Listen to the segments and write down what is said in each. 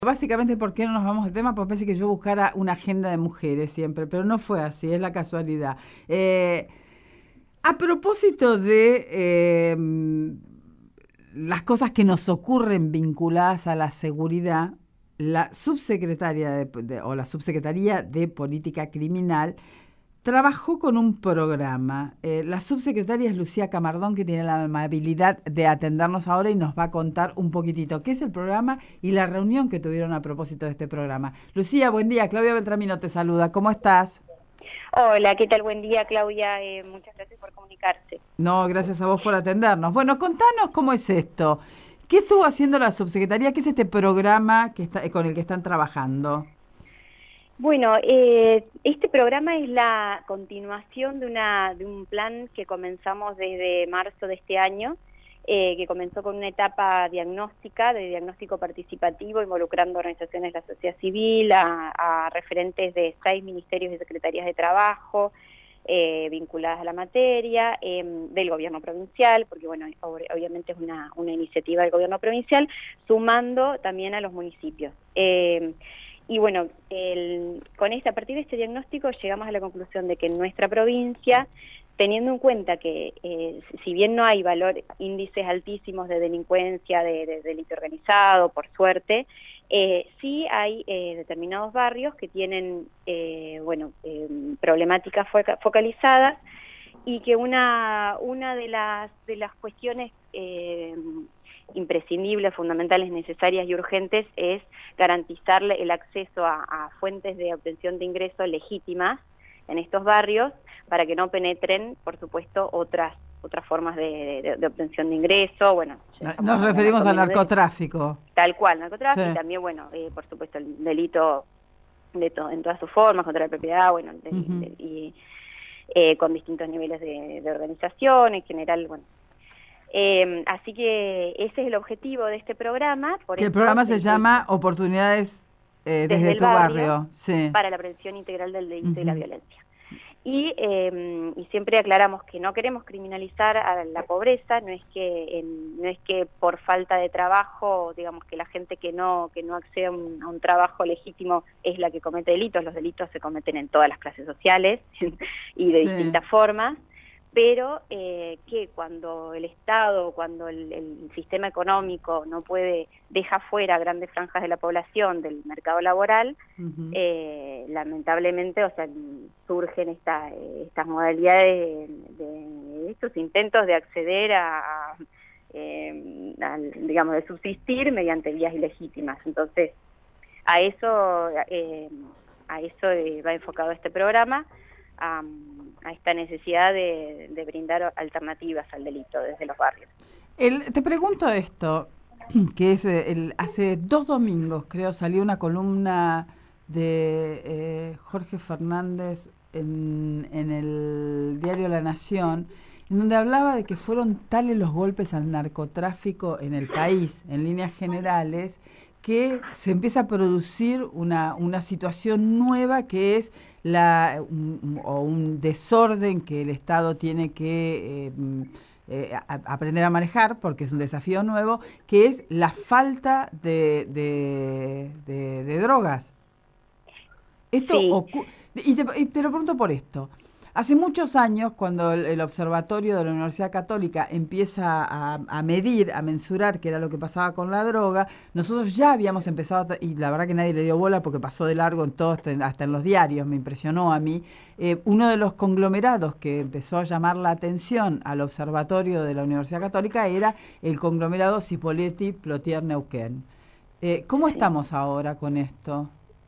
Básicamente, ¿por qué no nos vamos al tema? Porque parece que yo buscara una agenda de mujeres siempre, pero no fue así, es la casualidad. Eh, a propósito de las cosas que nos ocurren vinculadas a la seguridad, la subsecretaria o la subsecretaría de Política Criminal trabajó con un programa. La subsecretaria es Lucía Camardón, que tiene la amabilidad de atendernos ahora y nos va a contar un poquitito qué es el programa y la reunión que tuvieron a propósito de este programa. Lucía, buen día. Claudia Beltramino te saluda. ¿Cómo estás? Hola, ¿qué tal? Buen día, Claudia. Muchas gracias por comunicarse. No, gracias a vos por atendernos. Bueno, contanos cómo es esto. ¿Qué estuvo haciendo la subsecretaría? ¿Qué es este programa con el que están trabajando? Bueno, este programa es la continuación de un plan que comenzamos desde marzo de este año, que comenzó con una etapa diagnóstica, de diagnóstico participativo, involucrando organizaciones de la sociedad civil, a referentes de 6 ministerios y secretarías de trabajo, vinculadas a la materia, del gobierno provincial, porque bueno, obviamente es una iniciativa del gobierno provincial, sumando también a los municipios. Y bueno, a partir de este diagnóstico llegamos a la conclusión de que en nuestra provincia, teniendo en cuenta que si bien no hay índices altísimos de delincuencia, de delito organizado, por suerte, sí hay determinados barrios que tienen problemáticas focalizadas, y que una de las cuestiones imprescindibles, fundamentales, necesarias y urgentes es garantizarle el acceso a fuentes de obtención de ingresos legítimas en estos barrios, para que no penetren, por supuesto, otras formas de obtención de ingreso. Bueno, ya estamos Nos hablando más referimos o al menos de narcotráfico. tal cual, Sí. narcotráfico, y también, bueno, por supuesto, el delito en todas sus formas, contra la propiedad, bueno, Ujú. y con distintos niveles de organización, en general, bueno. Así que ese es el objetivo de este programa, por Que el eso programa se se llama impulsa Oportunidades desde desde el tu barrio barrio. Sí. para la prevención integral del delito y la Ujú. violencia. Y siempre aclaramos que no queremos criminalizar a la pobreza, no es que por falta de trabajo, digamos, que la gente que no accede a un trabajo legítimo es la que comete delitos. Los delitos se cometen en todas las clases sociales y de Sí. distintas formas, pero que cuando el Estado, cuando el sistema económico no puede, deja fuera grandes franjas de la población del mercado laboral, Ujú. lamentablemente, o sea, surgen estas modalidades de estos intentos de acceder digamos, de subsistir mediante vías ilegítimas. Entonces, a eso, va enfocado este programa, a esta necesidad de brindar alternativas al delito desde los barrios. Te pregunto esto, que es hace 2 domingos, creo, salió una columna de Jorge Fernández en el diario La Nación, en donde hablaba de que fueron tales los golpes al narcotráfico en el país, en líneas generales, que se empieza a producir una situación nueva que es un desorden que el Estado tiene que aprender a manejar, porque es un desafío nuevo, que es la falta de drogas. Sí. Y te lo pregunto por esto. Hace muchos años, cuando el observatorio de la Universidad Católica empieza a medir, a mensurar qué era lo que pasaba con la droga, nosotros ya habíamos empezado, y la verdad que nadie le dio bola porque pasó de largo en todo, hasta en los diarios, me impresionó a mí, uno de los conglomerados que empezó a llamar la atención al observatorio de la Universidad Católica era el conglomerado Cipoletti Plotier Neuquén. ¿Cómo Sí. estamos ahora con esto?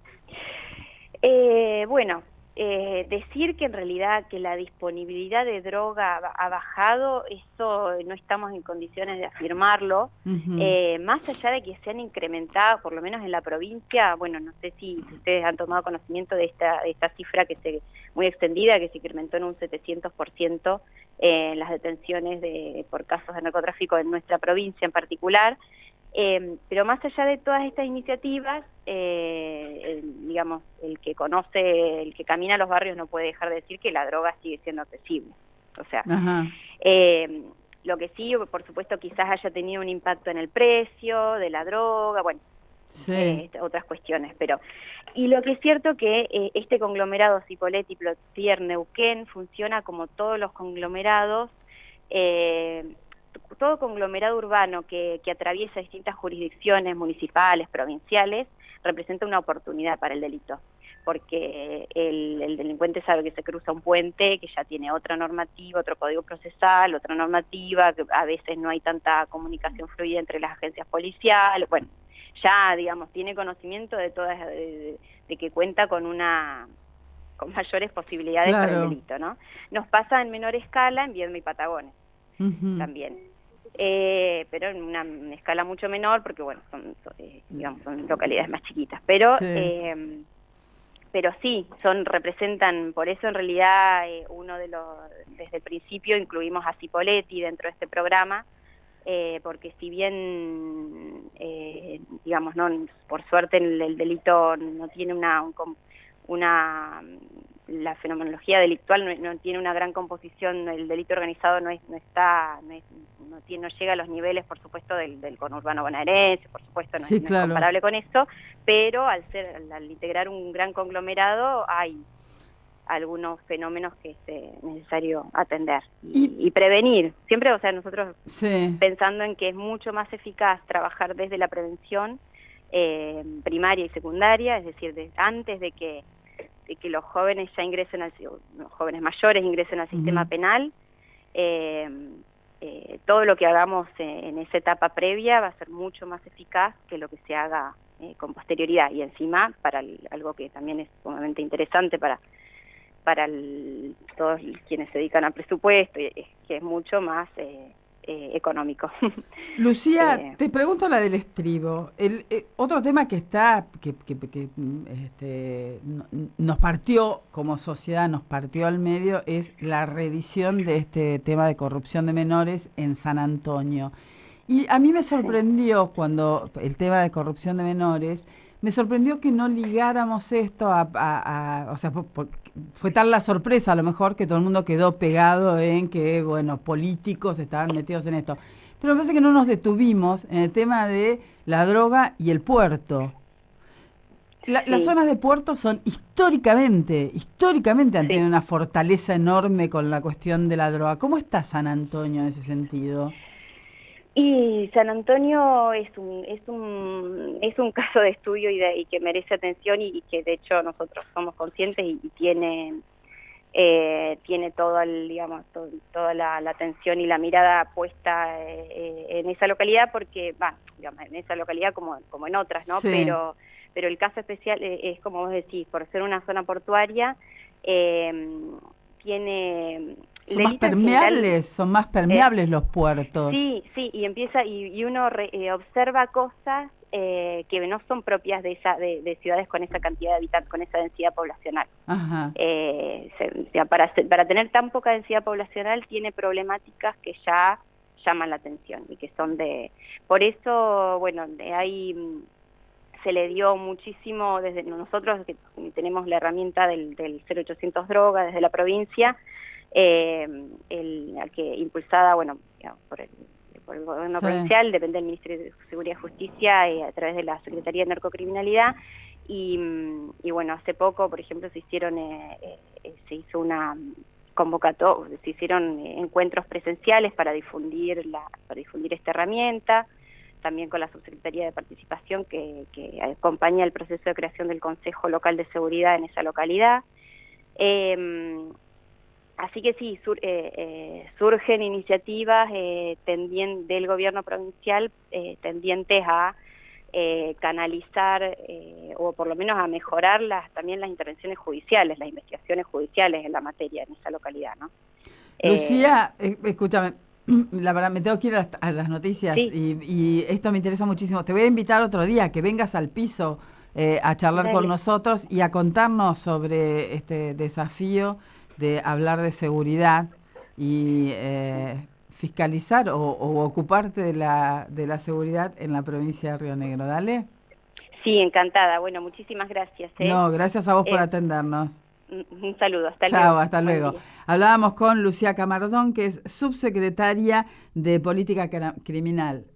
Bueno, decir que en realidad que la disponibilidad de droga ha bajado, eso no estamos en condiciones de afirmarlo. Ujú. Más allá de que se han incrementado, por lo menos en la provincia, bueno, no sé si ustedes han tomado conocimiento de esta cifra muy extendida, que se incrementó en un 700% en las detenciones por casos de narcotráfico en nuestra provincia en particular. Pero más allá de todas estas iniciativas, digamos, el que conoce, el que camina a los barrios no puede dejar de decir que la droga sigue siendo accesible. O sea, Ajá. eh, lo que sí, por supuesto, quizás haya tenido un impacto en el precio de la droga, bueno, Sí. otras cuestiones, pero... Y lo que es cierto que este conglomerado Cipolletti, Plotier, Neuquén funciona como todos los conglomerados, todo conglomerado urbano que atraviesa distintas jurisdicciones municipales, provinciales, representa una oportunidad para el delito, porque el delincuente sabe que se cruza un puente que ya tiene otra normativa, otro código procesal, otra normativa, que a veces no hay tanta comunicación fluida entre las agencias policiales, bueno, ya, digamos, tiene conocimiento de todas, de que cuenta con mayores posibilidades para el delito, ¿no? Nos pasa en menor escala en Viedma y Patagones, también. Pero en una escala mucho menor, porque bueno, digamos, son localidades más chiquitas, pero sí, representan, por eso en realidad desde el principio incluimos a Cipolletti dentro de este programa, porque si bien, digamos, no, por suerte el delito no tiene la fenomenología delictual no tiene una gran composición, el delito organizado no llega a los niveles, por supuesto, del conurbano bonaerense, por supuesto, no es comparable con eso, pero al integrar un gran conglomerado hay algunos fenómenos que es necesario atender y prevenir. Siempre, o sea, nosotros pensando en que es mucho más eficaz trabajar desde la prevención primaria y secundaria, es decir, antes de que los jóvenes ya ingresen los jóvenes mayores ingresen al sistema penal, todo lo que hagamos en esa etapa previa va a ser mucho más eficaz que lo que se haga con posterioridad, y encima para algo que también es sumamente interesante para todos quienes se dedican al presupuesto, que es mucho más económico. Lucía, te pregunto la del estribo. Otro tema que nos partió como sociedad, nos partió al medio, es la reedición de este tema de corrupción de menores en San Antonio. Y a mí me sorprendió cuando el tema de corrupción de menores, me sorprendió que no ligáramos esto o sea, fue tal la sorpresa a lo mejor que todo el mundo quedó pegado en que, bueno, políticos estaban metidos en esto. Pero me parece que no nos detuvimos en el tema de la droga y el puerto. Las zonas de puerto son históricamente han tenido una fortaleza enorme con la cuestión de la droga. ¿Cómo está San Antonio en ese sentido? Y San Antonio es un caso de estudio y que merece atención y que de hecho nosotros somos conscientes y tiene todo toda la atención y la mirada puesta en esa localidad, porque digamos, en esa localidad como en otras, ¿no? Sí. Pero el caso especial es como vos decís, por ser una zona portuaria, tiene... Son más permeables los puertos. Sí, y empieza y uno observa cosas que no son propias de ciudades con esa cantidad de habitantes, con esa densidad poblacional. Ajá. Para tener tan poca densidad poblacional tiene problemáticas que ya llaman la atención y que son por eso, bueno, se le dio muchísimo desde nosotros, que tenemos la herramienta del 0800 droga desde la provincia, que impulsada, bueno, digamos, por el gobierno provincial, depende del Ministerio de Seguridad y Justicia, a través de la Secretaría de Narcocriminalidad, y bueno, hace poco, por ejemplo, se hizo una convocatoria, se hicieron encuentros presenciales para difundir esta herramienta, también con la Subsecretaría de Participación que acompaña el proceso de creación del Consejo Local de Seguridad en esa localidad. Así que sí, surgen iniciativas del gobierno provincial tendientes a canalizar o por lo menos a mejorar también las intervenciones judiciales, las investigaciones judiciales en la materia en esa localidad, ¿no? Lucía, escúchame, la verdad me tengo que ir a las noticias, sí. y esto me interesa muchísimo. Te voy a invitar otro día que vengas al piso a charlar con nosotros y a contarnos sobre este desafío de hablar de seguridad y fiscalizar o ocuparte de la seguridad en la provincia de Río Negro. ¿Dale? Sí, encantada. Bueno, muchísimas gracias. No, gracias a vos por atendernos. Un saludo, hasta luego. Chao, hasta luego. Hablábamos con Lucía Camardón, que es subsecretaria de Política Criminal